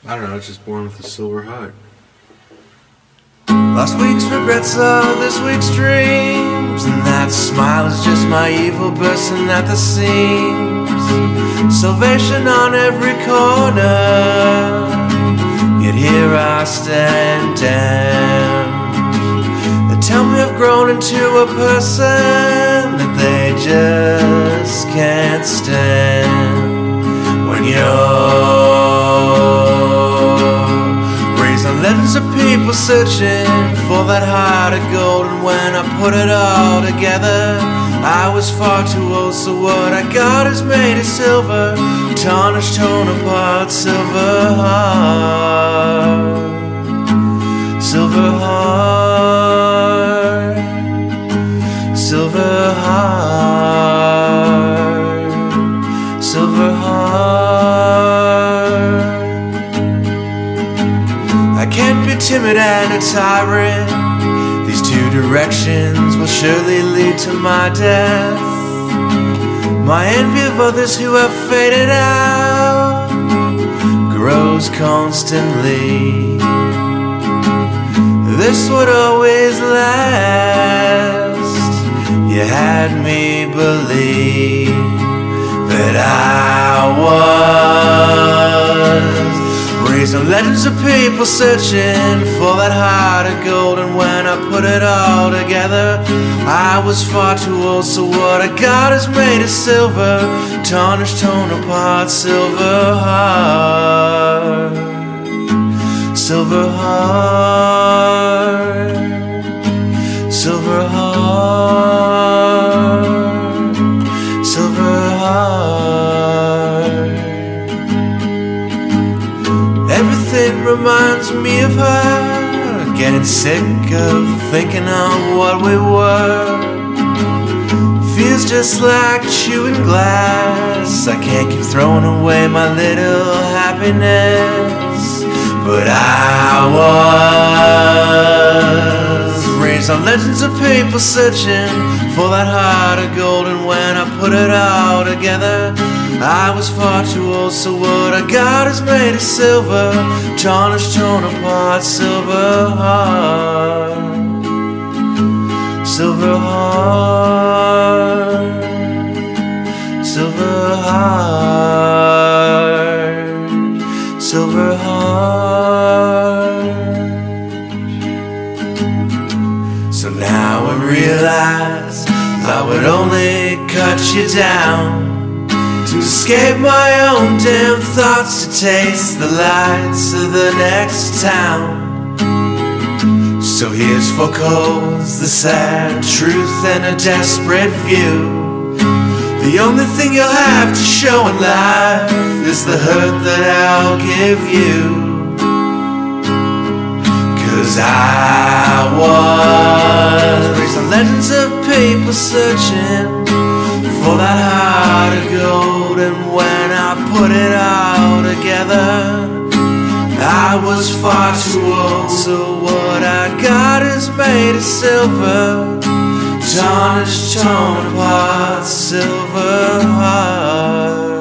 I don't know, it's just born with a silver heart. Last week's regrets are this week's dreams, and that smile is just my evil bursting at the seams. Salvation on every corner, yet here I stand damned. They tell me I've grown into a person that they just can't stand. When you're legends of people searching for that heart of gold, and when I put it all together, I was far too old. So what I got is made of silver, tarnished, torn apart, silver heart, silver heart, silver heart, silver heart. I can't be timid and a tyrant. These two directions will surely lead to my death. My envy of others who have faded out grows constantly. This would always last. You had me believe that I was raised on legends of people searching for that heart of gold, and when I put it all together, I was far too old. So what I got is made of silver, tarnished, torn apart, silver heart, silver heart, silver heart, silver heart. Everything reminds me of her, getting sick of thinking of what we were. Feels just like chewing glass. I can't keep throwing away my little happiness, but I was raised on legends of people searching for that heart of gold, and when I put it all together, I was far too old. So what I got is made of silver, tarnished, torn apart, silver heart, silver heart, silver heart, silver heart. So now I realize I would only cut you down to escape my own damn thoughts, to taste the lights of the next town. So here's for coals, the sad truth and a desperate view. The only thing you'll have to show in life is the hurt that I'll give you. 'Cause I was raised on legends of people searching for that heart of gold, and when I put it all together, I was far too old. So what I got is made of silver, tarnished, torn apart, silver heart.